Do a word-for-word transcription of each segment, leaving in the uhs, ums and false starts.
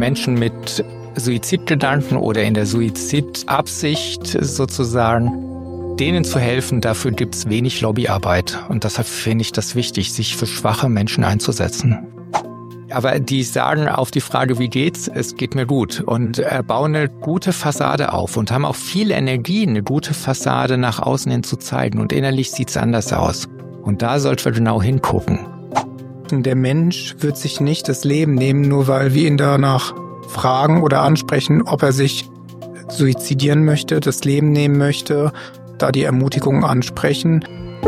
Menschen mit Suizidgedanken oder in der Suizidabsicht sozusagen, denen zu helfen, dafür gibt's wenig Lobbyarbeit. Und deshalb finde ich das wichtig, sich für schwache Menschen einzusetzen. Aber die sagen auf die Frage, wie geht's? Es geht mir gut. Und äh, bauen eine gute Fassade auf und haben auch viel Energie, eine gute Fassade nach außen hin zu zeigen. Und innerlich sieht's anders aus. Und da sollten wir genau hingucken. Der Mensch wird sich nicht das Leben nehmen, nur weil wir ihn danach fragen oder ansprechen, ob er sich suizidieren möchte, das Leben nehmen möchte, da die Ermutigungen ansprechen.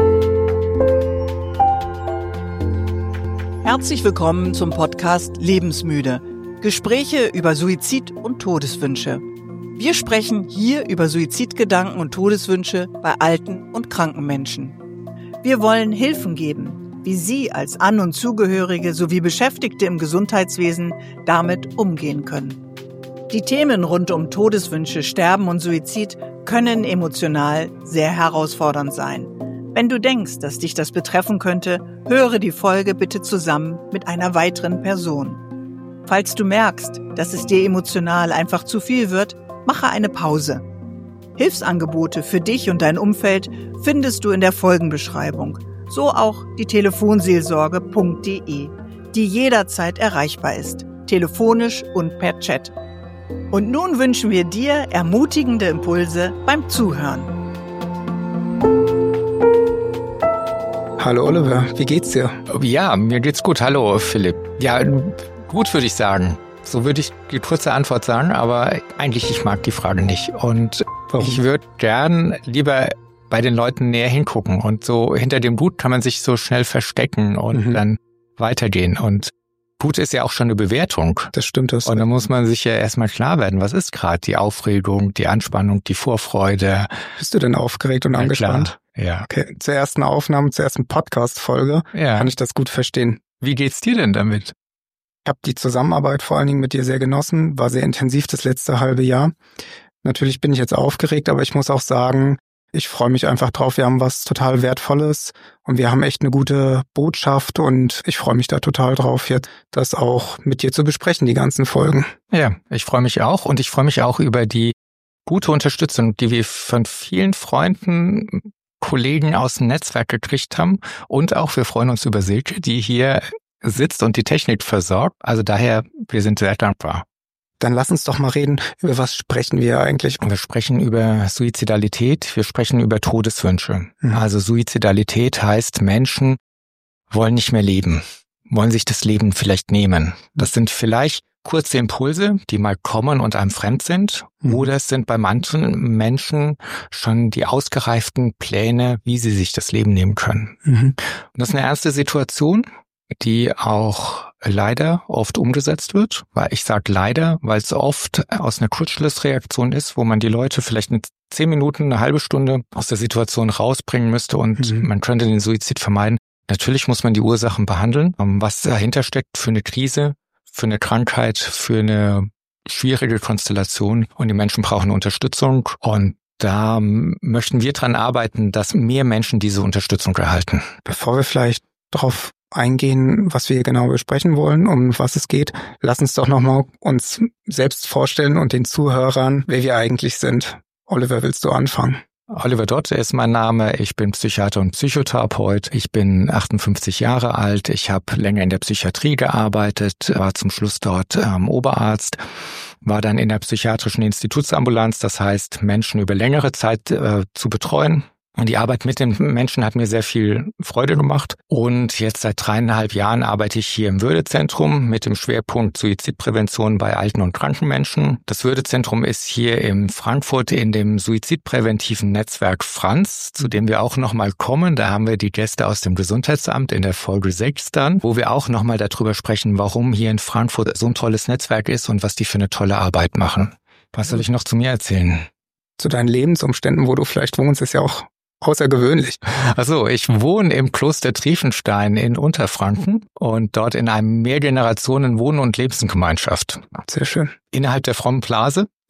Herzlich willkommen zum Podcast Lebensmüde. Gespräche über Suizid und Todeswünsche. Wir sprechen hier über Suizidgedanken und Todeswünsche bei alten und kranken Menschen. Wir wollen Hilfen geben, wie Sie als An- und Zugehörige sowie Beschäftigte im Gesundheitswesen damit umgehen können. Die Themen rund um Todeswünsche, Sterben und Suizid können emotional sehr herausfordernd sein. Wenn du denkst, dass dich das betreffen könnte, höre die Folge bitte zusammen mit einer weiteren Person. Falls du merkst, dass es dir emotional einfach zu viel wird, mache eine Pause. Hilfsangebote für dich und dein Umfeld findest du in der Folgenbeschreibung. So auch die telefonseelsorge punkt de, die jederzeit erreichbar ist, telefonisch und per Chat. Und nun wünschen wir dir ermutigende Impulse beim Zuhören. Hallo Oliver, wie geht's dir? Ja, mir geht's gut. Hallo Philipp. Ja, gut würde ich sagen. So würde ich die kurze Antwort sagen, aber eigentlich, ich mag die Frage nicht. Und Warum? Ich würde gern lieber bei den Leuten näher hingucken. Und so hinter dem Gut kann man sich so schnell verstecken und mhm. dann weitergehen. Und gut ist ja auch schon eine Bewertung. Das stimmt. Das. Und dann muss man sich ja erstmal klar werden, was ist gerade die Aufregung, die Anspannung, die Vorfreude. Bist du denn aufgeregt und ja, angespannt? Klar. Ja. Okay, zur ersten Aufnahme, zur ersten Podcast-Folge ja. kann ich das gut verstehen. Wie geht's dir denn damit? Ich habe die Zusammenarbeit vor allen Dingen mit dir sehr genossen, war sehr intensiv das letzte halbe Jahr. Natürlich bin ich jetzt aufgeregt, aber ich muss auch sagen, ich freue mich einfach drauf. Wir haben was total Wertvolles und wir haben echt eine gute Botschaft und ich freue mich da total drauf, jetzt das auch mit dir zu besprechen, die ganzen Folgen. Ja, ich freue mich auch und ich freue mich auch über die gute Unterstützung, die wir von vielen Freunden, Kollegen aus dem Netzwerk gekriegt haben und auch wir freuen uns über Silke, die hier sitzt und die Technik versorgt. Also daher, wir sind sehr dankbar. Dann lass uns doch mal reden, über was sprechen wir eigentlich? Wir sprechen über Suizidalität, wir sprechen über Todeswünsche. Mhm. Also Suizidalität heißt, Menschen wollen nicht mehr leben, wollen sich das Leben vielleicht nehmen. Das sind vielleicht kurze Impulse, die mal kommen und einem fremd sind. Mhm. Oder es sind bei manchen Menschen schon die ausgereiften Pläne, wie sie sich das Leben nehmen können. Mhm. Und das ist eine ernste Situation, die auch leider oft umgesetzt wird. Weil ich sage leider, weil es oft aus einer Kurzschlussreaktion ist, wo man die Leute vielleicht in zehn Minuten, eine halbe Stunde aus der Situation rausbringen müsste und mhm. man könnte den Suizid vermeiden. Natürlich muss man die Ursachen behandeln, was dahinter steckt für eine Krise, für eine Krankheit, für eine schwierige Konstellation und die Menschen brauchen Unterstützung und da möchten wir dran arbeiten, dass mehr Menschen diese Unterstützung erhalten. Bevor wir vielleicht darauf eingehen, was wir hier genau besprechen wollen, um was es geht, lass uns doch nochmal uns selbst vorstellen und den Zuhörern, wer wir eigentlich sind. Oliver, willst du anfangen? Oliver Dotte ist mein Name. Ich bin Psychiater und Psychotherapeut. Ich bin achtundfünfzig Jahre alt. Ich habe länger in der Psychiatrie gearbeitet, war zum Schluss dort ähm, Oberarzt, war dann in der psychiatrischen Institutsambulanz, das heißt, Menschen über längere Zeit äh, zu betreuen. Und die Arbeit mit den Menschen hat mir sehr viel Freude gemacht. Und jetzt seit dreieinhalb Jahren arbeite ich hier im Würdezentrum mit dem Schwerpunkt Suizidprävention bei alten und kranken Menschen. Das Würdezentrum ist hier in Frankfurt in dem suizidpräventiven Netzwerk Franz, zu dem wir auch nochmal kommen. Da haben wir die Gäste aus dem Gesundheitsamt in der Folge sechs dann, wo wir auch nochmal darüber sprechen, warum hier in Frankfurt so ein tolles Netzwerk ist und was die für eine tolle Arbeit machen. Was soll ich noch zu mir erzählen? Zu deinen Lebensumständen, wo du vielleicht wohnst, ist ja auch außergewöhnlich. Also ich wohne im Kloster Triefenstein in Unterfranken und dort in einem Mehrgenerationen Wohn- und Lebensgemeinschaft. Sehr schön. Innerhalb der frommen Blase.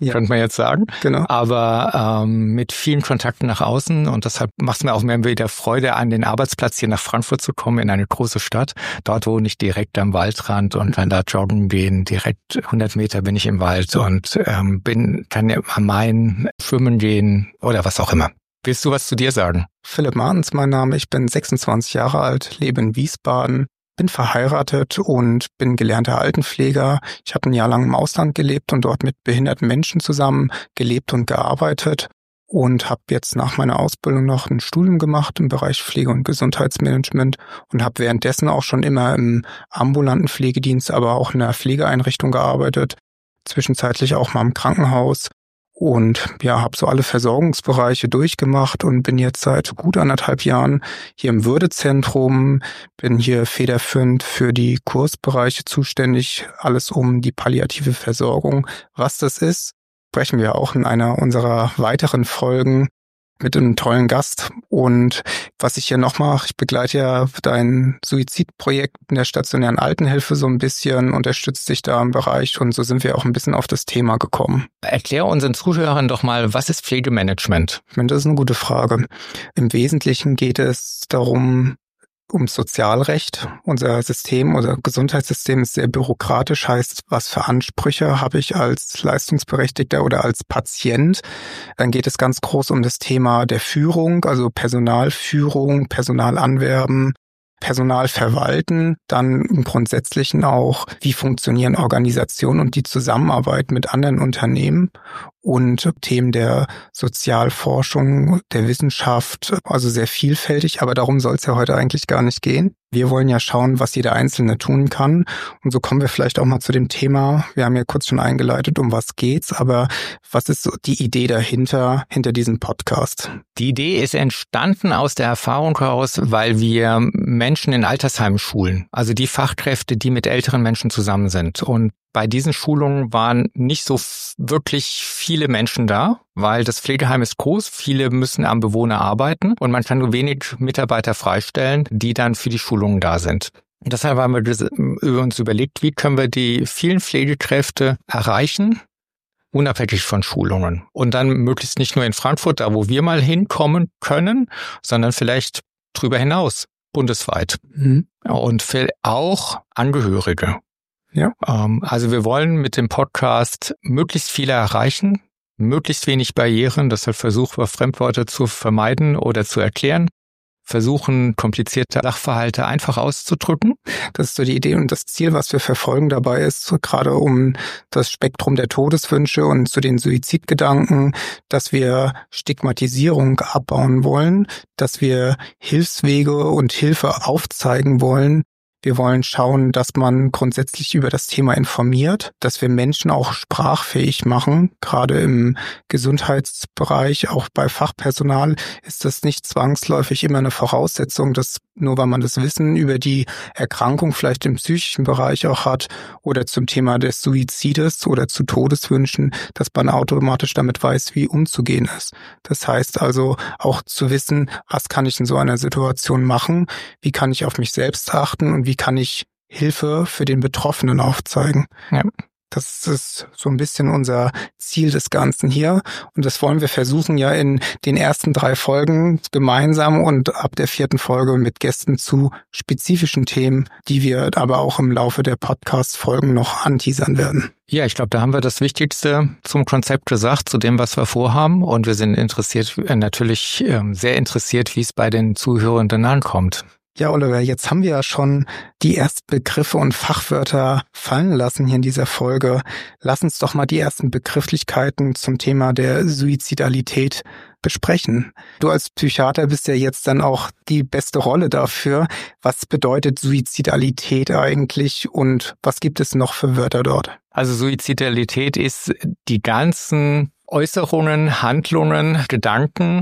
ja. könnte man jetzt sagen. Genau. Aber ähm, mit vielen Kontakten nach außen und deshalb macht es mir auch mehr wieder Freude, an den Arbeitsplatz hier nach Frankfurt zu kommen, in eine große Stadt. Dort wohne ich direkt am Waldrand und kann da joggen gehen. Direkt hundert Meter bin ich im Wald und ähm, bin kann am Main schwimmen gehen oder was auch immer. Willst du was zu dir sagen? Philipp Martens, mein Name. Ich bin sechsundzwanzig Jahre alt, lebe in Wiesbaden, bin verheiratet und bin gelernter Altenpfleger. Ich habe ein Jahr lang im Ausland gelebt und dort mit behinderten Menschen zusammen gelebt und gearbeitet und habe jetzt nach meiner Ausbildung noch ein Studium gemacht im Bereich Pflege- und Gesundheitsmanagement und habe währenddessen auch schon immer im ambulanten Pflegedienst, aber auch in einer Pflegeeinrichtung gearbeitet, zwischenzeitlich auch mal im Krankenhaus. Und ja, habe so alle Versorgungsbereiche durchgemacht und bin jetzt seit gut anderthalb Jahren hier im Würdezentrum, bin hier federführend für die Kursbereiche zuständig, alles um die palliative Versorgung. Was das ist, sprechen wir auch in einer unserer weiteren Folgen mit einem tollen Gast. Und was ich hier noch mache, ich begleite ja dein Suizidprojekt in der stationären Altenhilfe so ein bisschen, unterstütze dich da im Bereich und so sind wir auch ein bisschen auf das Thema gekommen. Erklär unseren Zuhörern doch mal, was ist Pflegemanagement? Ich meine, das ist eine gute Frage. Im Wesentlichen geht es darum, ums Sozialrecht. Unser System, unser Gesundheitssystem ist sehr bürokratisch, heißt, was für Ansprüche habe ich als Leistungsberechtigter oder als Patient? Dann geht es ganz groß um das Thema der Führung, also Personalführung, Personalanwerben, Personal verwalten, dann im Grundsätzlichen auch, wie funktionieren Organisationen und die Zusammenarbeit mit anderen Unternehmen und Themen der Sozialforschung, der Wissenschaft, also sehr vielfältig, aber darum soll es ja heute eigentlich gar nicht gehen. Wir wollen ja schauen, was jeder Einzelne tun kann und so kommen wir vielleicht auch mal zu dem Thema, wir haben ja kurz schon eingeleitet, um was geht's, aber was ist so die Idee dahinter, hinter diesem Podcast? Die Idee ist entstanden aus der Erfahrung heraus, weil wir Menschen in Altersheimen schulen, also die Fachkräfte, die mit älteren Menschen zusammen sind. Und bei diesen Schulungen waren nicht so wirklich viele Menschen da, weil das Pflegeheim ist groß, viele müssen am Bewohner arbeiten und man kann nur wenig Mitarbeiter freistellen, die dann für die Schulungen da sind. Und deshalb haben wir uns überlegt, wie können wir die vielen Pflegekräfte erreichen, unabhängig von Schulungen. Und dann möglichst nicht nur in Frankfurt, da wo wir mal hinkommen können, sondern vielleicht drüber hinaus, bundesweit. Mhm. Und auch Angehörige. Ja. Also wir wollen mit dem Podcast möglichst viele erreichen, möglichst wenig Barrieren, deshalb versuchen wir Fremdworte zu vermeiden oder zu erklären, versuchen komplizierte Sachverhalte einfach auszudrücken. Das ist so die Idee und das Ziel, was wir verfolgen dabei ist, gerade um das Spektrum der Todeswünsche und zu den Suizidgedanken, dass wir Stigmatisierung abbauen wollen, dass wir Hilfswege und Hilfe aufzeigen wollen. Wir wollen schauen, dass man grundsätzlich über das Thema informiert, dass wir Menschen auch sprachfähig machen. Gerade im Gesundheitsbereich, auch bei Fachpersonal, ist das nicht zwangsläufig immer eine Voraussetzung, dass nur weil man das Wissen über die Erkrankung vielleicht im psychischen Bereich auch hat oder zum Thema des Suizides oder zu Todeswünschen, dass man automatisch damit weiß, wie umzugehen ist. Das heißt also auch zu wissen, was kann ich in so einer Situation machen, wie kann ich auf mich selbst achten und wie Wie kann ich Hilfe für den Betroffenen aufzeigen? Ja. Das ist so ein bisschen unser Ziel des Ganzen hier. Und das wollen wir versuchen ja in den ersten drei Folgen gemeinsam und ab der vierten Folge mit Gästen zu spezifischen Themen, die wir aber auch im Laufe der Podcast-Folgen noch anteasern werden. Ja, ich glaube, da haben wir das Wichtigste zum Konzept gesagt, zu dem, was wir vorhaben. Und wir sind interessiert, natürlich sehr interessiert, wie es bei den Zuhörenden ankommt. Ja, Oliver, jetzt haben wir ja schon die ersten Begriffe und Fachwörter fallen lassen hier in dieser Folge. Lass uns doch mal die ersten Begrifflichkeiten zum Thema der Suizidalität besprechen. Du als Psychiater bist ja jetzt dann auch die beste Rolle dafür. Was bedeutet Suizidalität eigentlich und was gibt es noch für Wörter dort? Also Suizidalität ist die ganzen Äußerungen, Handlungen, Gedanken,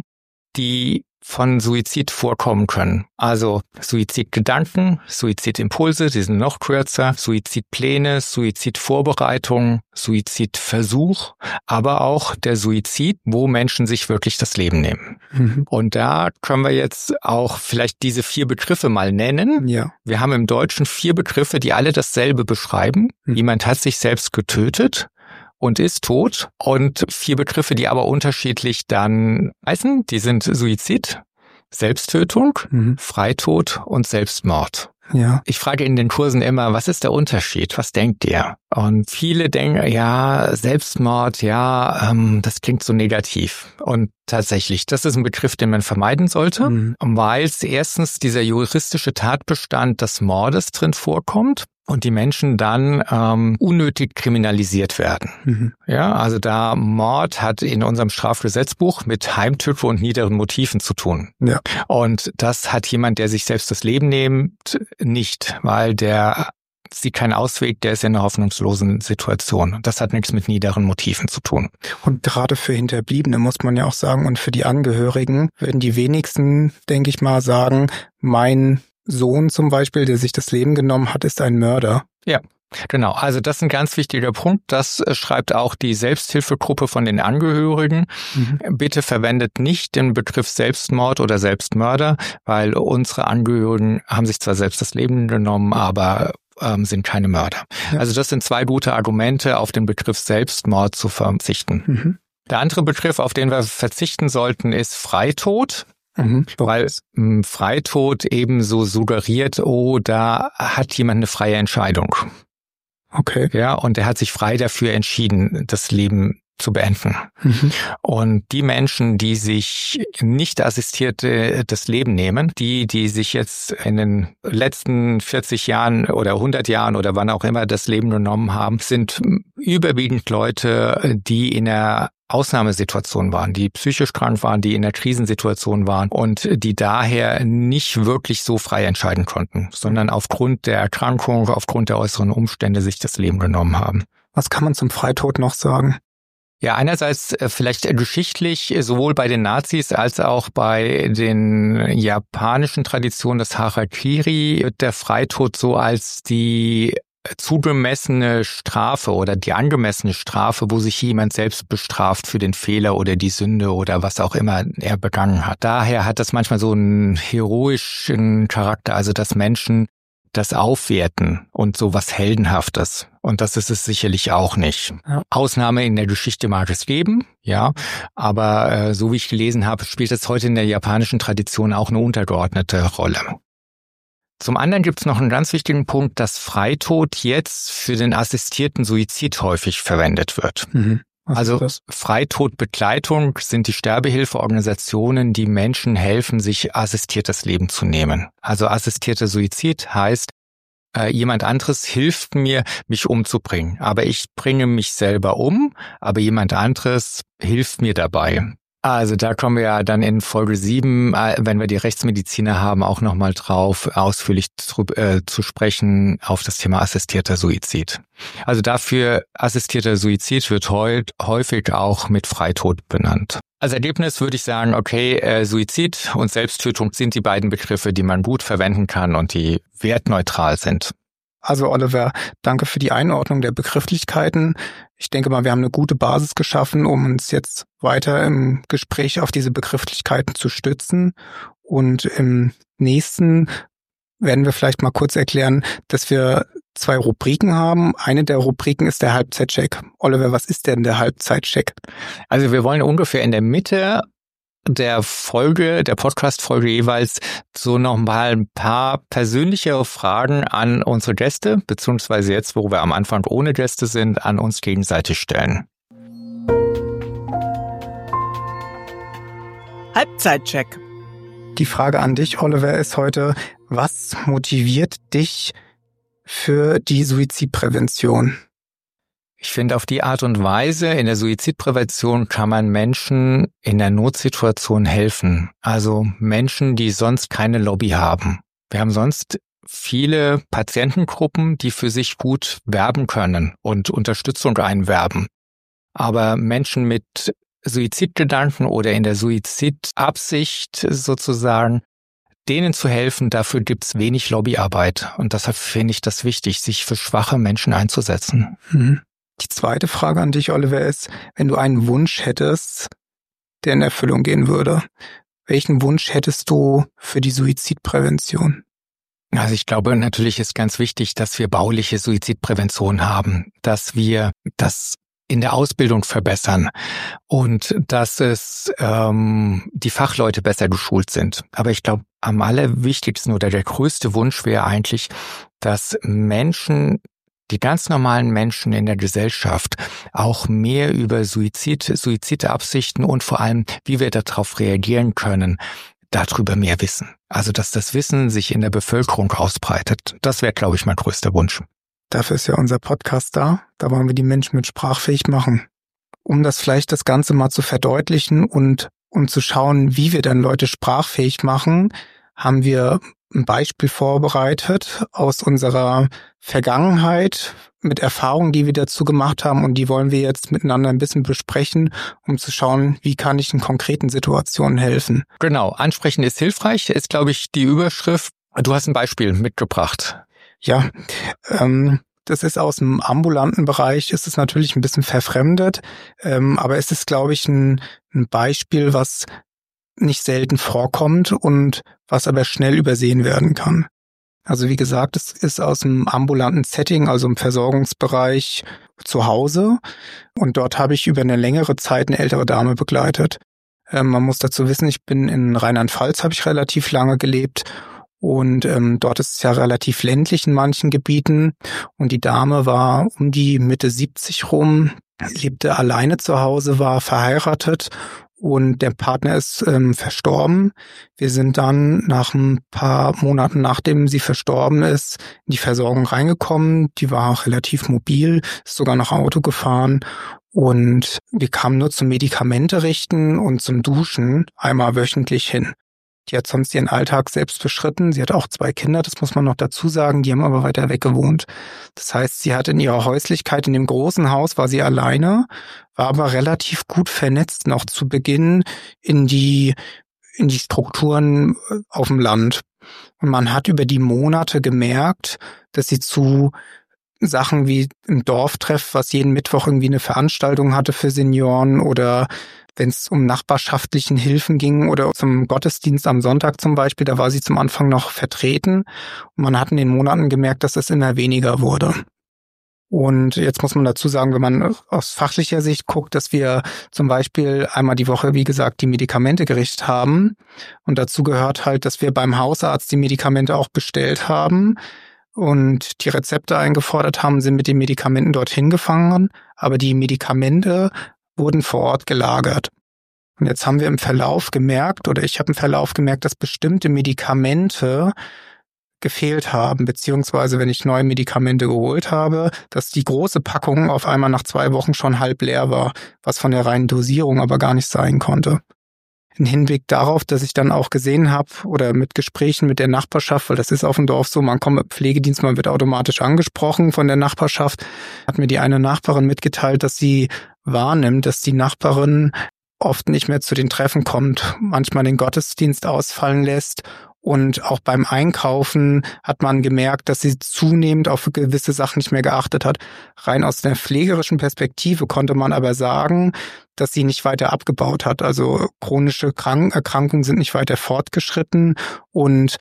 die von Suizid vorkommen können. Also Suizidgedanken, Suizidimpulse, die sind noch kürzer, Suizidpläne, Suizidvorbereitung, Suizidversuch, aber auch der Suizid, wo Menschen sich wirklich das Leben nehmen. Mhm. Und da können wir jetzt auch vielleicht diese vier Begriffe mal nennen. Ja. Wir haben im Deutschen vier Begriffe, die alle dasselbe beschreiben. Mhm. Jemand hat sich selbst getötet. und ist tot. Und vier Begriffe, die aber unterschiedlich dann heißen, die sind Suizid, Selbsttötung, mhm. Freitod und Selbstmord. Ja. Ich frage in den Kursen immer, was ist der Unterschied? Was denkt ihr? Und viele denken, ja, Selbstmord, ja, ähm, das klingt so negativ. Und tatsächlich, das ist ein Begriff, den man vermeiden sollte, mhm. weil es erstens dieser juristische Tatbestand des Mordes drin vorkommt und die Menschen dann ähm, unnötig kriminalisiert werden. Mhm. Ja, also da Mord hat in unserem Strafgesetzbuch mit Heimtücke und niederen Motiven zu tun. Ja. Und das hat jemand, der sich selbst das Leben nimmt, nicht, weil der sieht keinen Ausweg, der ist in einer hoffnungslosen Situation. Das hat nichts mit niederen Motiven zu tun. Und gerade für Hinterbliebene muss man ja auch sagen, und für die Angehörigen würden die wenigsten, denke ich mal, sagen, mein Sohn zum Beispiel, der sich das Leben genommen hat, ist ein Mörder. Ja, genau. Also das ist ein ganz wichtiger Punkt. Das schreibt auch die Selbsthilfegruppe von den Angehörigen. Mhm. Bitte verwendet nicht den Begriff Selbstmord oder Selbstmörder, weil unsere Angehörigen haben sich zwar selbst das Leben genommen, aber ähm, sind keine Mörder. Ja. Also das sind zwei gute Argumente, auf den Begriff Selbstmord zu verzichten. Mhm. Der andere Begriff, auf den wir verzichten sollten, ist Freitod. Mhm. Weil m, Freitod eben so suggeriert, oh, da hat jemand eine freie Entscheidung. Okay. Ja, und er hat sich frei dafür entschieden, das Leben zu beenden. Mhm. Und die Menschen, die sich nicht assistiert äh, das Leben nehmen, die, die sich jetzt in den letzten vierzig Jahren oder hundert Jahren oder wann auch immer das Leben genommen haben, sind überwiegend Leute, die in der Ausnahmesituation waren, die psychisch krank waren, die in einer Krisensituation waren und die daher nicht wirklich so frei entscheiden konnten, sondern aufgrund der Erkrankung, aufgrund der äußeren Umstände sich das Leben genommen haben. Was kann man zum Freitod noch sagen? Ja, einerseits vielleicht geschichtlich, sowohl bei den Nazis als auch bei den japanischen Traditionen des Harakiri wird der Freitod so als die zugemessene Strafe oder die angemessene Strafe, wo sich jemand selbst bestraft für den Fehler oder die Sünde oder was auch immer er begangen hat. Daher hat das manchmal so einen heroischen Charakter, also dass Menschen das aufwerten und so was Heldenhaftes. Und das ist es sicherlich auch nicht. Ja. Ausnahme in der Geschichte mag es geben, ja, aber äh, so wie ich gelesen habe, spielt es heute in der japanischen Tradition auch eine untergeordnete Rolle. Zum anderen gibt es noch einen ganz wichtigen Punkt, dass Freitod jetzt für den assistierten Suizid häufig verwendet wird. Mhm. Also Freitodbegleitung sind die Sterbehilfeorganisationen, die Menschen helfen, sich assistiertes Leben zu nehmen. Also assistierter Suizid heißt, äh, jemand anderes hilft mir, mich umzubringen. Aber ich bringe mich selber um, aber jemand anderes hilft mir dabei. Also da kommen wir ja dann in Folge sieben, wenn wir die Rechtsmediziner haben, auch nochmal drauf, ausführlich zu, äh, zu sprechen auf das Thema assistierter Suizid. Also dafür assistierter Suizid wird heut, häufig auch mit Freitod benannt. Als Ergebnis würde ich sagen, okay, äh, Suizid und Selbsttötung sind die beiden Begriffe, die man gut verwenden kann und die wertneutral sind. Also Oliver, danke für die Einordnung der Begrifflichkeiten. Ich denke mal, wir haben eine gute Basis geschaffen, um uns jetzt weiter im Gespräch auf diese Begrifflichkeiten zu stützen. Und im nächsten werden wir vielleicht mal kurz erklären, dass wir zwei Rubriken haben. Eine der Rubriken ist der Halbzeitcheck. Oliver, was ist denn der Halbzeitcheck? Also wir wollen ungefähr in der Mitte der Folge, der Podcast-Folge jeweils so nochmal ein paar persönlichere Fragen an unsere Gäste, beziehungsweise jetzt, wo wir am Anfang ohne Gäste sind, an uns gegenseitig stellen. Halbzeitcheck. Die Frage an dich, Oliver, ist heute, was motiviert dich für die Suizidprävention? Ich finde, auf die Art und Weise in der Suizidprävention kann man Menschen in der Notsituation helfen. Also Menschen, die sonst keine Lobby haben. Wir haben sonst viele Patientengruppen, die für sich gut werben können und Unterstützung einwerben. Aber Menschen mit Suizidgedanken oder in der Suizidabsicht sozusagen, denen zu helfen, dafür gibt's wenig Lobbyarbeit. Und deshalb finde ich das wichtig, sich für schwache Menschen einzusetzen. Mhm. Die zweite Frage an dich, Oliver, ist, wenn du einen Wunsch hättest, der in Erfüllung gehen würde, welchen Wunsch hättest du für die Suizidprävention? Also ich glaube, natürlich ist ganz wichtig, dass wir bauliche Suizidprävention haben, dass wir das in der Ausbildung verbessern und dass es ähm, die Fachleute besser geschult sind. Aber ich glaube, am allerwichtigsten oder der größte Wunsch wäre eigentlich, dass Menschen, die ganz normalen Menschen in der Gesellschaft, auch mehr über Suizid, Suizidabsichten und vor allem, wie wir darauf reagieren können, darüber mehr wissen. Also, dass das Wissen sich in der Bevölkerung ausbreitet. Das wäre, glaube ich, mein größter Wunsch. Dafür ist ja unser Podcast da. Da wollen wir die Menschen mit sprachfähig machen. Um das vielleicht das Ganze mal zu verdeutlichen und um zu schauen, wie wir dann Leute sprachfähig machen, haben wir ein Beispiel vorbereitet aus unserer Vergangenheit mit Erfahrungen, die wir dazu gemacht haben, und die wollen wir jetzt miteinander ein bisschen besprechen, um zu schauen, wie kann ich in konkreten Situationen helfen. Genau, ansprechen ist hilfreich, ist, glaube ich, die Überschrift. Du hast ein Beispiel mitgebracht. Ja, ähm, das ist aus dem ambulanten Bereich, ist es natürlich ein bisschen verfremdet, ähm, aber es ist, glaube ich, ein, ein Beispiel, was nicht selten vorkommt und was aber schnell übersehen werden kann. Also wie gesagt, es ist aus dem ambulanten Setting, also im Versorgungsbereich zu Hause, und dort habe ich über eine längere Zeit eine ältere Dame begleitet. Ähm, man muss dazu wissen, ich bin in Rheinland-Pfalz, habe ich relativ lange gelebt, und ähm, dort ist es ja relativ ländlich in manchen Gebieten, und die Dame war um die Mitte siebzig rum, lebte alleine zu Hause, war verheiratet und der Partner ist ähm, verstorben. Wir sind dann nach ein paar Monaten, nachdem sie verstorben ist, in die Versorgung reingekommen. Die war auch relativ mobil, ist sogar noch Auto gefahren, und wir kamen nur zum Medikamente richten und zum Duschen einmal wöchentlich hin. Die hat sonst ihren Alltag selbst beschritten. Sie hat auch zwei Kinder, das muss man noch dazu sagen, die haben aber weiter weg gewohnt. Das heißt, sie hat in ihrer Häuslichkeit, in dem großen Haus, war sie alleine, war aber relativ gut vernetzt noch zu Beginn in die, in die Strukturen auf dem Land. Und man hat über die Monate gemerkt, dass sie zu Sachen wie im Dorftreff, was jeden Mittwoch irgendwie eine Veranstaltung hatte für Senioren, oder wenn es um nachbarschaftlichen Hilfen ging oder zum Gottesdienst am Sonntag zum Beispiel, da war sie zum Anfang noch vertreten. Und man hat in den Monaten gemerkt, dass es immer weniger wurde. Und jetzt muss man dazu sagen, wenn man aus fachlicher Sicht guckt, dass wir zum Beispiel einmal die Woche, wie gesagt, die Medikamente gerichtet haben. Und dazu gehört halt, dass wir beim Hausarzt die Medikamente auch bestellt haben und die Rezepte eingefordert haben, sind mit den Medikamenten dorthin gefahren, aber die Medikamente wurden vor Ort gelagert. Und jetzt haben wir im Verlauf gemerkt, oder ich habe im Verlauf gemerkt, dass bestimmte Medikamente gefehlt haben, beziehungsweise wenn ich neue Medikamente geholt habe, dass die große Packung auf einmal nach zwei Wochen schon halb leer war, was von der reinen Dosierung aber gar nicht sein konnte. Im Hinblick darauf, dass ich dann auch gesehen habe oder mit Gesprächen mit der Nachbarschaft, weil das ist auf dem Dorf so, man kommt mit Pflegedienst, man wird automatisch angesprochen von der Nachbarschaft, hat mir die eine Nachbarin mitgeteilt, dass sie wahrnimmt, dass die Nachbarin oft nicht mehr zu den Treffen kommt, manchmal den Gottesdienst ausfallen lässt. Und auch beim Einkaufen hat man gemerkt, dass sie zunehmend auf gewisse Sachen nicht mehr geachtet hat. Rein aus der pflegerischen Perspektive konnte man aber sagen, dass sie nicht weiter abgebaut hat. Also chronische Krank- Erkrankungen sind nicht weiter fortgeschritten, und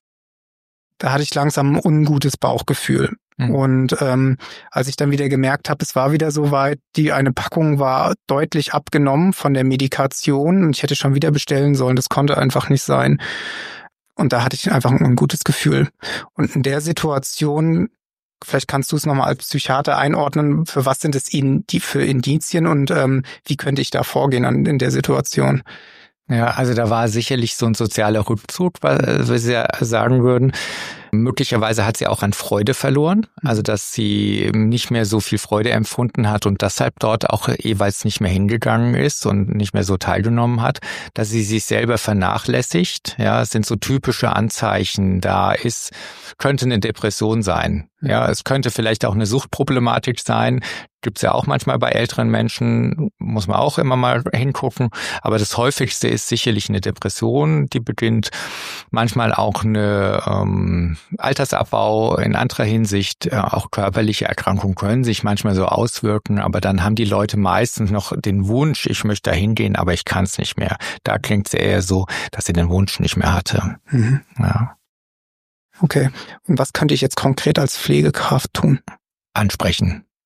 da hatte ich langsam ein ungutes Bauchgefühl. Mhm. Und ähm, als ich dann wieder gemerkt habe, es war wieder soweit, die eine Packung war deutlich abgenommen von der Medikation und ich hätte schon wieder bestellen sollen, das konnte einfach nicht sein. Und da hatte ich einfach ein gutes Gefühl. Und in der Situation, vielleicht kannst du es nochmal als Psychiater einordnen, für was sind es Ihnen die für Indizien und ähm, wie könnte ich da vorgehen an, in der Situation? Ja, also da war sicherlich so ein sozialer Rückzug, was wir sagen würden. Möglicherweise hat sie auch an Freude verloren, also dass sie nicht mehr so viel Freude empfunden hat und deshalb dort auch jeweils nicht mehr hingegangen ist und nicht mehr so teilgenommen hat, dass sie sich selber vernachlässigt. Ja, es sind so typische Anzeichen. Da ist, könnte eine Depression sein. Ja, es könnte vielleicht auch eine Suchtproblematik sein. Gibt's ja auch manchmal bei älteren Menschen, muss man auch immer mal hingucken. Aber das häufigste ist sicherlich eine Depression, die beginnt. Manchmal auch eine ähm, Altersabbau in anderer Hinsicht. Äh, auch körperliche Erkrankungen können sich manchmal so auswirken. Aber dann haben die Leute meistens noch den Wunsch, ich möchte da hingehen, aber ich kann es nicht mehr. Da klingt es eher so, dass sie den Wunsch nicht mehr hatte. Mhm. Ja. Okay. Und was könnte ich jetzt konkret als Pflegekraft tun? Ansprechen.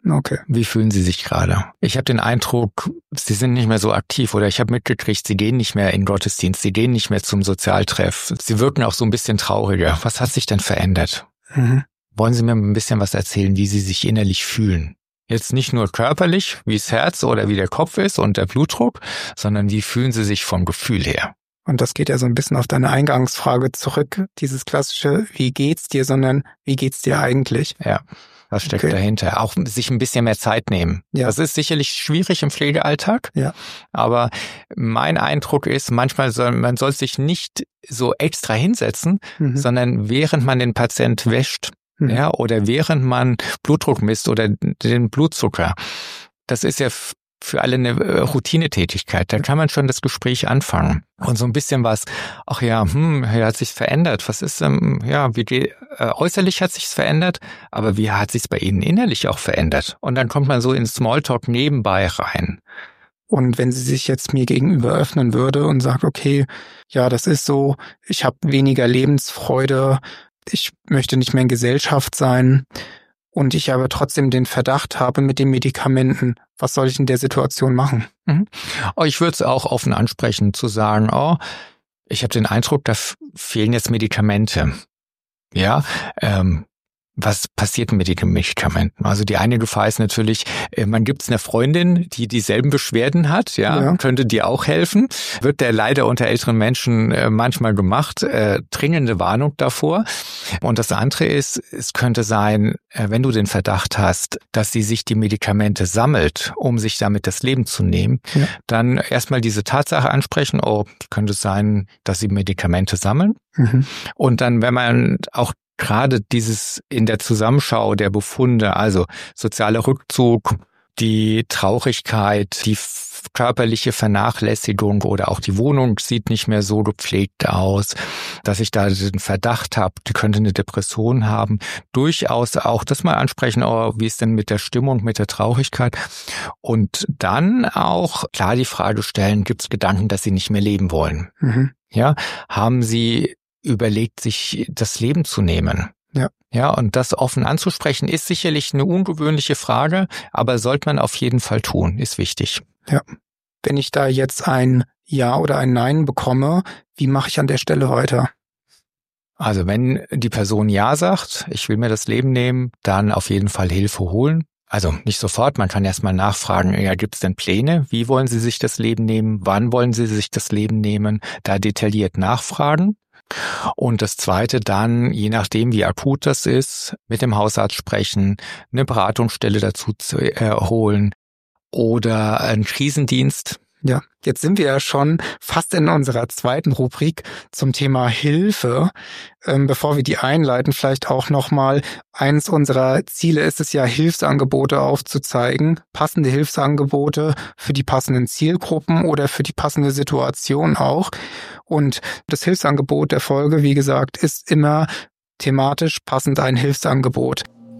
Okay. Wie fühlen Sie sich gerade? Ich habe den Eindruck, Sie sind nicht mehr so aktiv oder ich habe mitgekriegt, Sie gehen nicht mehr in Gottesdienst, Sie gehen nicht mehr zum Sozialtreff. Sie wirken auch so ein bisschen trauriger. Was hat sich denn verändert? Mhm. Wollen Sie mir ein bisschen was erzählen, wie Sie sich innerlich fühlen? Jetzt nicht nur körperlich, wie das Herz oder wie der Kopf ist und der Blutdruck, sondern wie fühlen Sie sich vom Gefühl her? Und das geht ja so ein bisschen auf deine Eingangsfrage zurück. Dieses klassische, wie geht's dir, sondern wie geht's dir eigentlich? Ja. Was steckt okay. dahinter? Auch sich ein bisschen mehr Zeit nehmen. Ja. Das ist sicherlich schwierig im Pflegealltag. Ja. Aber mein Eindruck ist, manchmal soll man soll sich nicht so extra hinsetzen, mhm. sondern während man den Patient wäscht, mhm. ja, oder während man Blutdruck misst oder den Blutzucker. Das ist ja für alle eine Routinetätigkeit. Da kann man schon das Gespräch anfangen. Und so ein bisschen was, ach ja, hm, hier hat sich's verändert. Was ist, ähm, ja, wie die, äh, äußerlich hat sich's verändert, aber wie hat sich's bei Ihnen innerlich auch verändert? Und dann kommt man so in Smalltalk nebenbei rein. Und wenn sie sich jetzt mir gegenüber öffnen würde und sagt, okay, ja, das ist so, ich habe weniger Lebensfreude, ich möchte nicht mehr in Gesellschaft sein, und ich aber trotzdem den Verdacht habe mit den Medikamenten, was soll ich in der Situation machen? Mhm. Oh, ich würde es auch offen ansprechen, zu sagen, oh, ich habe den Eindruck, da fehlen jetzt Medikamente. Ja, ähm, was passiert mit den Medikamenten? Also die eine Gefahr ist natürlich, man gibt es einer Freundin, die dieselben Beschwerden hat, ja, ja, könnte die auch helfen. Wird der leider unter älteren Menschen manchmal gemacht. Äh, dringende Warnung davor. Und das andere ist, es könnte sein, wenn du den Verdacht hast, dass sie sich die Medikamente sammelt, um sich damit das Leben zu nehmen, ja. dann erstmal diese Tatsache ansprechen, oh, könnte es sein, dass sie Medikamente sammeln. Mhm. Und dann, wenn man auch gerade dieses in der Zusammenschau der Befunde, also sozialer Rückzug, die Traurigkeit, die körperliche Vernachlässigung oder auch die Wohnung sieht nicht mehr so gepflegt aus, dass ich da den Verdacht habe, die könnte eine Depression haben, durchaus auch das mal ansprechen, oh, wie ist denn mit der Stimmung, mit der Traurigkeit? Und dann auch klar die Frage stellen, gibt es Gedanken, dass sie nicht mehr leben wollen? Mhm. Ja, haben sie überlegt, sich das Leben zu nehmen. Ja. Ja, und das offen anzusprechen, ist sicherlich eine ungewöhnliche Frage, aber sollte man auf jeden Fall tun, ist wichtig. Ja. Wenn ich da jetzt ein Ja oder ein Nein bekomme, wie mache ich an der Stelle weiter? Also wenn die Person Ja sagt, ich will mir das Leben nehmen, dann auf jeden Fall Hilfe holen. Also nicht sofort, man kann erstmal nachfragen, ja, gibt es denn Pläne? Wie wollen Sie sich das Leben nehmen? Wann wollen Sie sich das Leben nehmen? Da detailliert nachfragen. Und das Zweite dann, je nachdem wie akut das ist, mit dem Hausarzt sprechen, eine Beratungsstelle dazu zu äh, holen oder einen Krisendienst. Ja, jetzt sind wir ja schon fast in unserer zweiten Rubrik zum Thema Hilfe. Ähm, bevor wir die einleiten, vielleicht auch nochmal, eines unserer Ziele ist es ja, Hilfsangebote aufzuzeigen, passende Hilfsangebote für die passenden Zielgruppen oder für die passende Situation auch. Und das Hilfsangebot der Folge, wie gesagt, ist immer thematisch passend ein Hilfsangebot.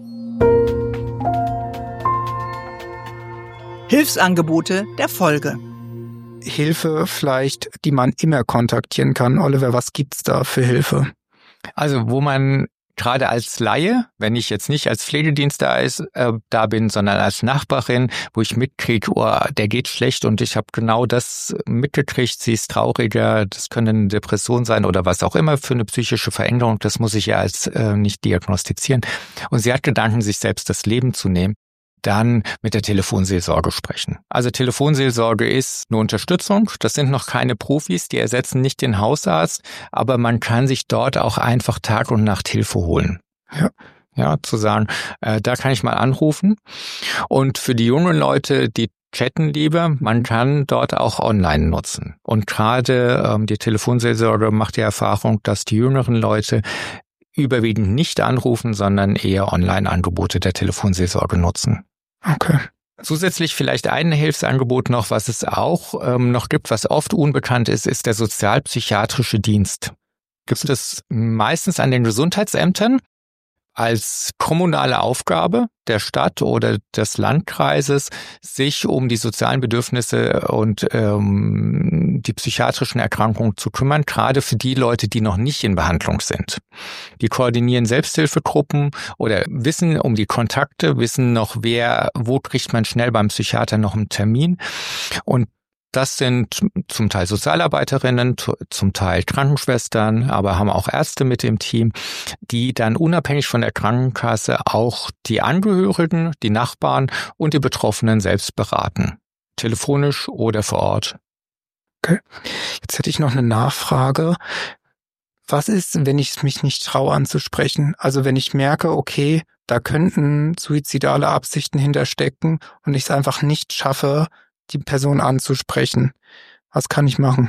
Hilfsangebote der Folge. Hilfe vielleicht, die man immer kontaktieren kann. Oliver, was gibt's da für Hilfe? Also wo man gerade als Laie, wenn ich jetzt nicht als Pflegedienst da, ist, äh, da bin, sondern als Nachbarin, wo ich mitkriege, oh, der geht schlecht und ich habe genau das mitgekriegt, sie ist trauriger, das könnte eine Depression sein oder was auch immer für eine psychische Veränderung, das muss ich ja als äh, nicht diagnostizieren. Und sie hat Gedanken, sich selbst das Leben zu nehmen. Dann mit der Telefonseelsorge sprechen. Also Telefonseelsorge ist eine Unterstützung. Das sind noch keine Profis, die ersetzen nicht den Hausarzt, aber man kann sich dort auch einfach Tag und Nacht Hilfe holen. Ja. Ja, zu sagen, äh, da kann ich mal anrufen. Und für die jungen Leute, die chatten lieber, man kann dort auch online nutzen. Und gerade ähm, die Telefonseelsorge macht die Erfahrung, dass die jüngeren Leute überwiegend nicht anrufen, sondern eher Online-Angebote der Telefonseelsorge nutzen. Okay. Zusätzlich vielleicht ein Hilfsangebot noch, was es auch ähm, noch gibt, was oft unbekannt ist, ist der sozialpsychiatrische Dienst. Gibt es meistens an den Gesundheitsämtern, als kommunale Aufgabe der Stadt oder des Landkreises, sich um die sozialen Bedürfnisse und ähm, die psychiatrischen Erkrankungen zu kümmern, gerade für die Leute, die noch nicht in Behandlung sind. Die koordinieren Selbsthilfegruppen oder wissen um die Kontakte, wissen noch, wer, wo kriegt man schnell beim Psychiater noch einen Termin. Und das sind zum Teil Sozialarbeiterinnen, zum Teil Krankenschwestern, aber haben auch Ärzte mit im Team, die dann unabhängig von der Krankenkasse auch die Angehörigen, die Nachbarn und die Betroffenen selbst beraten. Telefonisch oder vor Ort. Okay. Jetzt hätte ich noch eine Nachfrage. Was ist, wenn ich mich nicht traue anzusprechen? Also wenn ich merke, okay, da könnten suizidale Absichten hinterstecken und ich es einfach nicht schaffe, die Person anzusprechen. Was kann ich machen?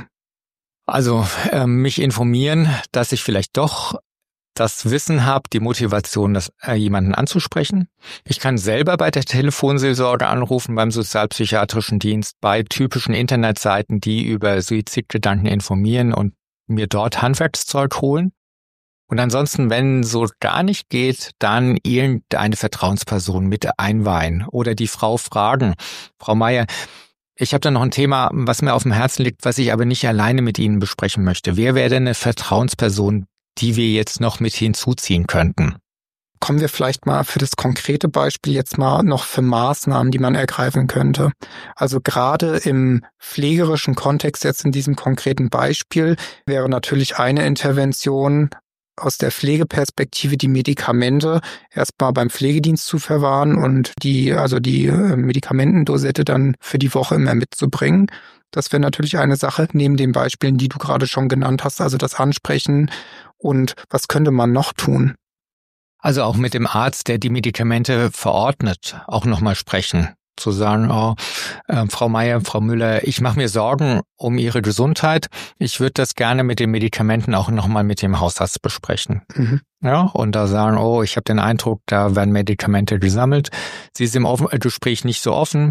Also äh, mich informieren, dass ich vielleicht doch das Wissen habe, die Motivation, das, äh, jemanden anzusprechen. Ich kann selber bei der Telefonseelsorge anrufen, beim sozialpsychiatrischen Dienst, bei typischen Internetseiten, die über Suizidgedanken informieren und mir dort Handwerkszeug holen. Und ansonsten, wenn so gar nicht geht, dann irgendeine Vertrauensperson mit einweihen oder die Frau fragen, Frau Meier, ich habe da noch ein Thema, was mir auf dem Herzen liegt, was ich aber nicht alleine mit Ihnen besprechen möchte. Wer wäre denn eine Vertrauensperson, die wir jetzt noch mit hinzuziehen könnten? Kommen wir vielleicht mal für das konkrete Beispiel jetzt mal noch für Maßnahmen, die man ergreifen könnte. Also gerade im pflegerischen Kontext jetzt in diesem konkreten Beispiel wäre natürlich eine Intervention aus der Pflegeperspektive die Medikamente erstmal beim Pflegedienst zu verwahren und die, also die Medikamentendosette dann für die Woche immer mitzubringen. Das wäre natürlich eine Sache, neben den Beispielen, die du gerade schon genannt hast, also das Ansprechen. Und was könnte man noch tun? Also auch mit dem Arzt, der die Medikamente verordnet, auch nochmal sprechen. Zu sagen, oh, äh, Frau Meier, Frau Müller, ich mache mir Sorgen um Ihre Gesundheit. Ich würde das gerne mit den Medikamenten auch nochmal mit dem Hausarzt besprechen. Mhm. Ja, und da sagen, oh, ich habe den Eindruck, da werden Medikamente gesammelt. Sie sind im Gespräch nicht so offen.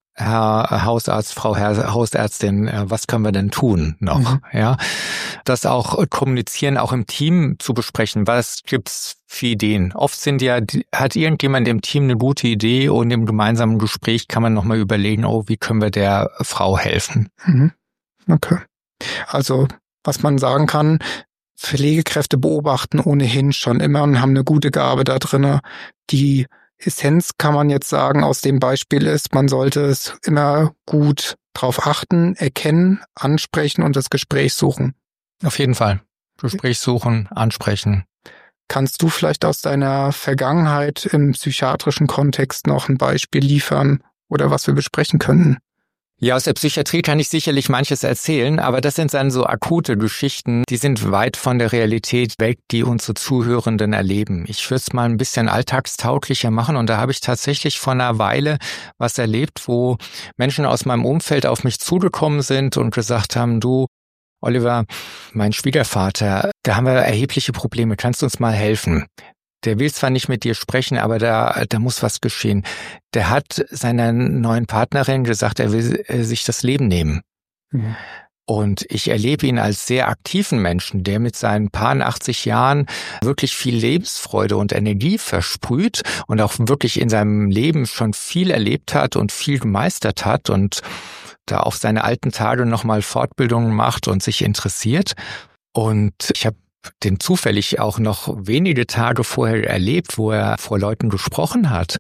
Herr Hausarzt, Frau Herr Hausärztin, was können wir denn tun noch? Mhm. Ja, das auch kommunizieren, auch im Team zu besprechen. Was gibt's für Ideen? Oft sind ja, hat irgendjemand im Team eine gute Idee und im gemeinsamen Gespräch kann man nochmal überlegen, oh, wie können wir der Frau helfen? Mhm. Okay. Also, was man sagen kann, Pflegekräfte beobachten ohnehin schon immer und haben eine gute Gabe da drin, die Essenz kann man jetzt sagen aus dem Beispiel ist, man sollte es immer gut drauf achten, erkennen, ansprechen und das Gespräch suchen. Auf jeden Fall. Gespräch suchen, ansprechen. Kannst du vielleicht aus deiner Vergangenheit im psychiatrischen Kontext noch ein Beispiel liefern oder was wir besprechen könnten? Ja, aus der Psychiatrie kann ich sicherlich manches erzählen, aber das sind dann so akute Geschichten, die sind weit von der Realität weg, die unsere Zuhörenden erleben. Ich würde es mal ein bisschen alltagstauglicher machen und da habe ich tatsächlich vor einer Weile was erlebt, wo Menschen aus meinem Umfeld auf mich zugekommen sind und gesagt haben, du, Oliver, mein Schwiegervater, da haben wir erhebliche Probleme, kannst du uns mal helfen? Der will zwar nicht mit dir sprechen, aber da, da muss was geschehen. Der hat seiner neuen Partnerin gesagt, er will sich das Leben nehmen. Mhm. Und ich erlebe ihn als sehr aktiven Menschen, der mit seinen paar achtzig Jahren wirklich viel Lebensfreude und Energie versprüht und auch wirklich in seinem Leben schon viel erlebt hat und viel gemeistert hat und da auf seine alten Tage nochmal Fortbildungen macht und sich interessiert. Und ich habe den zufällig auch noch wenige Tage vorher erlebt, wo er vor Leuten gesprochen hat.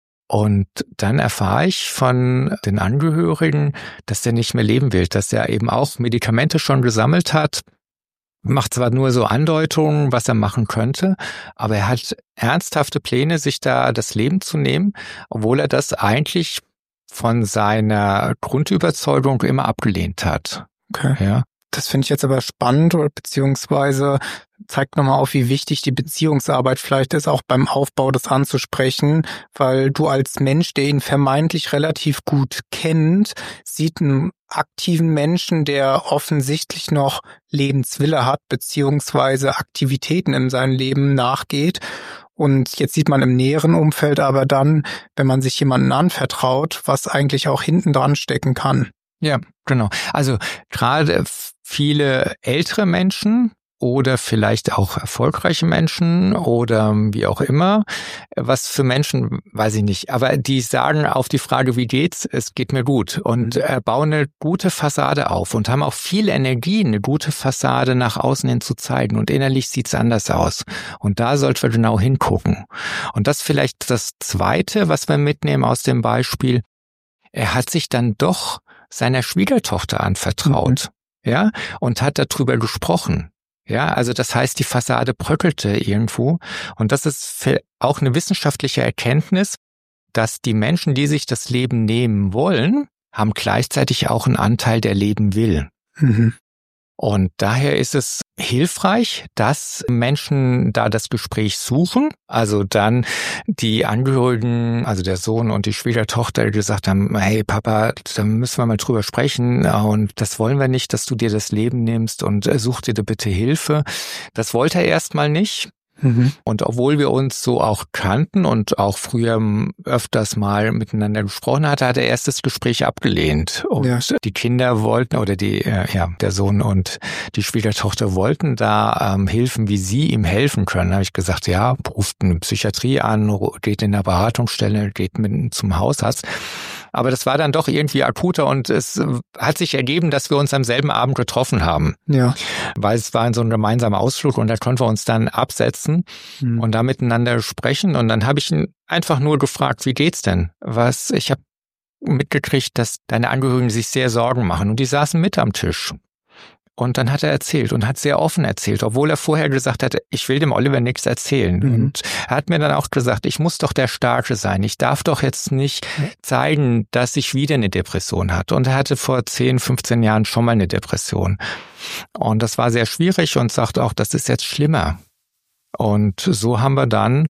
Und dann erfahre ich von den Angehörigen, dass der nicht mehr leben will, dass er eben auch Medikamente schon gesammelt hat, macht zwar nur so Andeutungen, was er machen könnte, aber er hat ernsthafte Pläne, sich da das Leben zu nehmen, obwohl er das eigentlich von seiner Grundüberzeugung immer abgelehnt hat. Okay. Ja. Das finde ich jetzt aber spannend oder beziehungsweise zeigt nochmal auf, wie wichtig die Beziehungsarbeit vielleicht ist, auch beim Aufbau das anzusprechen, weil du als Mensch, der ihn vermeintlich relativ gut kennt, sieht einen aktiven Menschen, der offensichtlich noch Lebenswille hat, beziehungsweise Aktivitäten in seinem Leben nachgeht. Und jetzt sieht man im näheren Umfeld aber dann, wenn man sich jemanden anvertraut, was eigentlich auch hinten dran stecken kann. Ja, genau. Also gerade viele ältere Menschen oder vielleicht auch erfolgreiche Menschen oder wie auch immer. Was für Menschen, weiß ich nicht. Aber die sagen auf die Frage, wie geht's? Es geht mir gut. Und äh, bauen eine gute Fassade auf und haben auch viel Energie, eine gute Fassade nach außen hin zu zeigen. Und innerlich sieht's anders aus. Und da sollten wir genau hingucken. Und das vielleicht das Zweite, was wir mitnehmen aus dem Beispiel. Er hat sich dann doch seiner Schwiegertochter anvertraut. Mhm. Ja, und hat darüber gesprochen. Ja, also das heißt, die Fassade bröckelte irgendwo. Und das ist auch eine wissenschaftliche Erkenntnis, dass die Menschen, die sich das Leben nehmen wollen, haben gleichzeitig auch einen Anteil, der leben will. Mhm. Und daher ist es hilfreich, dass Menschen da das Gespräch suchen. Also dann die Angehörigen, also der Sohn und die Schwiegertochter, die gesagt haben, hey Papa, da müssen wir mal drüber sprechen und das wollen wir nicht, dass du dir das Leben nimmst und such dir bitte Hilfe. Das wollte er erstmal nicht. Mhm. Und obwohl wir uns so auch kannten und auch früher öfters mal miteinander gesprochen hatten, hat er erst das Gespräch abgelehnt. Und ja. die Kinder wollten, oder die, ja, der Sohn und die Schwiegertochter wollten da ähm, Hilfen, wie sie ihm helfen können. Da habe ich gesagt, ja, ruft eine Psychiatrie an, geht in eine Beratungsstelle, geht mit zum Hausarzt. Aber das war dann doch irgendwie akuter und es hat sich ergeben, dass wir uns am selben Abend getroffen haben. Ja. Weil es war so ein gemeinsamer Ausflug und da konnten wir uns dann absetzen mhm. und da miteinander sprechen. Und dann habe ich ihn einfach nur gefragt, wie geht's denn? Was, ich habe mitgekriegt, dass deine Angehörigen sich sehr Sorgen machen und die saßen mit am Tisch. Und dann hat er erzählt und hat sehr offen erzählt, obwohl er vorher gesagt hatte, ich will dem Oliver nichts erzählen. Mhm. Und er hat mir dann auch gesagt, ich muss doch der Starke sein. Ich darf doch jetzt nicht zeigen, dass ich wieder eine Depression hatte. Und er hatte vor zehn, fünfzehn Jahren schon mal eine Depression. Und das war sehr schwierig und sagt auch, das ist jetzt schlimmer. Und so haben wir dann,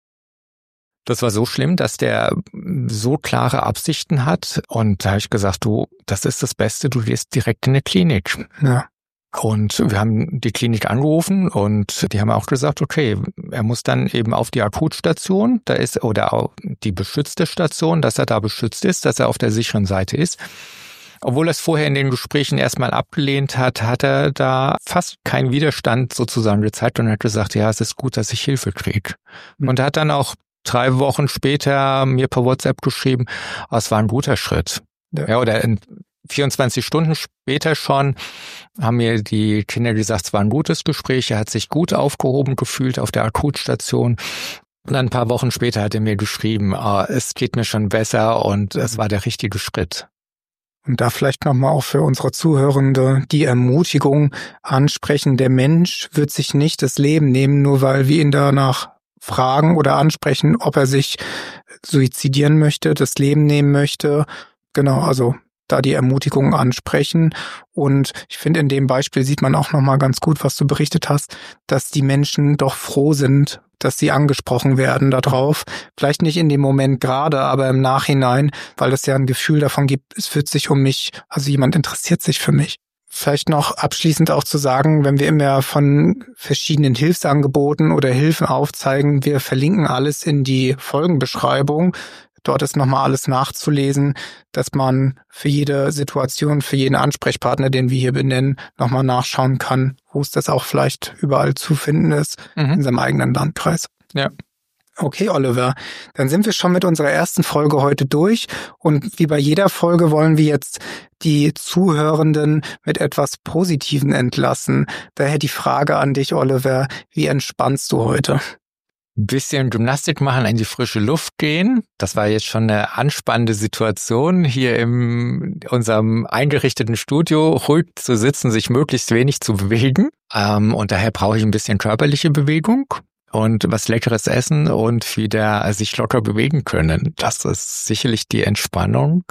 das war so schlimm, dass der so klare Absichten hat. Und da habe ich gesagt, du, das ist das Beste, du gehst direkt in eine Klinik. Ja. Und wir haben die Klinik angerufen und die haben auch gesagt, okay, er muss dann eben auf die Akutstation, da ist, oder auch die beschützte Station, dass er da beschützt ist, dass er auf der sicheren Seite ist. Obwohl er es vorher in den Gesprächen erstmal abgelehnt hat, hat er da fast keinen Widerstand sozusagen gezeigt und hat gesagt, ja, es ist gut, dass ich Hilfe kriege. Und er hat dann auch drei Wochen später mir per WhatsApp geschrieben, oh, es war ein guter Schritt. Ja, ja oder in vierundzwanzig Stunden später schon haben mir die Kinder gesagt, es war ein gutes Gespräch, er hat sich gut aufgehoben gefühlt auf der Akutstation. Und dann ein paar Wochen später hat er mir geschrieben, oh, es geht mir schon besser und es war der richtige Schritt. Und da vielleicht nochmal auch für unsere Zuhörende die Ermutigung ansprechen, der Mensch wird sich nicht das Leben nehmen, nur weil wir ihn danach fragen oder ansprechen, ob er sich suizidieren möchte, das Leben nehmen möchte. Genau, also da die Ermutigung ansprechen. Und ich finde, in dem Beispiel sieht man auch nochmal ganz gut, was du berichtet hast, dass die Menschen doch froh sind, dass sie angesprochen werden darauf. Vielleicht nicht in dem Moment gerade, aber im Nachhinein, weil es ja ein Gefühl davon gibt, es wird sich um mich, also jemand interessiert sich für mich. Vielleicht noch abschließend auch zu sagen, wenn wir immer von verschiedenen Hilfsangeboten oder Hilfen aufzeigen, wir verlinken alles in die Folgenbeschreibung. Dort ist nochmal alles nachzulesen, dass man für jede Situation, für jeden Ansprechpartner, den wir hier benennen, nochmal nachschauen kann, wo es das auch vielleicht überall zu finden ist, mhm. in seinem eigenen Landkreis. Ja. Okay, Oliver, dann sind wir schon mit unserer ersten Folge heute durch und wie bei jeder Folge wollen wir jetzt die Zuhörenden mit etwas Positivem entlassen. Daher die Frage an dich, Oliver, wie entspannst du heute? Ein bisschen Gymnastik machen, in die frische Luft gehen. Das war jetzt schon eine anspannende Situation, hier in unserem eingerichteten Studio ruhig zu sitzen, sich möglichst wenig zu bewegen. Und daher brauche ich ein bisschen körperliche Bewegung und was Leckeres essen und wieder sich locker bewegen können. Das ist sicherlich die Entspannung.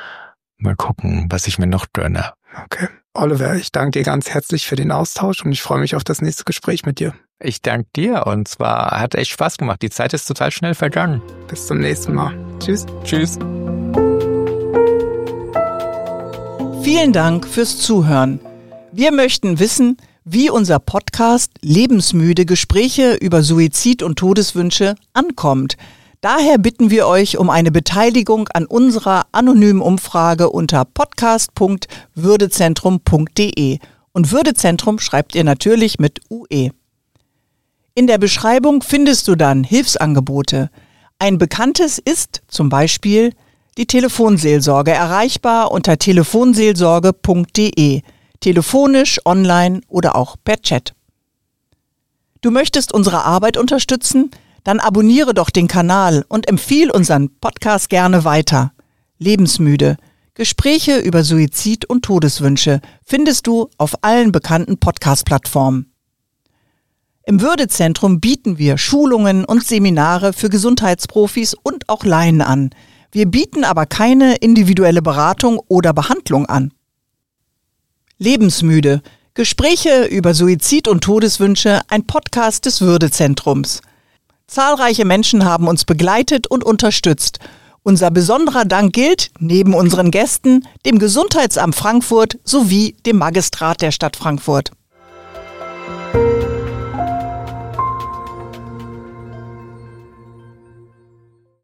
Mal gucken, was ich mir noch gönne. Okay. Oliver, ich danke dir ganz herzlich für den Austausch und ich freue mich auf das nächste Gespräch mit dir. Ich danke dir und zwar hat echt Spaß gemacht. Die Zeit ist total schnell vergangen. Bis zum nächsten Mal. Tschüss. Tschüss. Vielen Dank fürs Zuhören. Wir möchten wissen, wie unser Podcast Lebensmüde Gespräche über Suizid und Todeswünsche ankommt. Daher bitten wir euch um eine Beteiligung an unserer anonymen Umfrage unter podcast punkt würdezentrum punkt de Und Würdezentrum schreibt ihr natürlich mit U E. In der Beschreibung findest du dann Hilfsangebote. Ein bekanntes ist zum Beispiel die Telefonseelsorge, erreichbar unter telefonseelsorge punkt de, telefonisch, online oder auch per Chat. Du möchtest unsere Arbeit unterstützen? Dann abonniere doch den Kanal und empfiehl unseren Podcast gerne weiter. Lebensmüde. Gespräche über Suizid und Todeswünsche findest du auf allen bekannten Podcast-Plattformen. Im Würdezentrum bieten wir Schulungen und Seminare für Gesundheitsprofis und auch Laien an. Wir bieten aber keine individuelle Beratung oder Behandlung an. Lebensmüde. Gespräche über Suizid und Todeswünsche, ein Podcast des Würdezentrums. Zahlreiche Menschen haben uns begleitet und unterstützt. Unser besonderer Dank gilt, neben unseren Gästen, dem Gesundheitsamt Frankfurt sowie dem Magistrat der Stadt Frankfurt.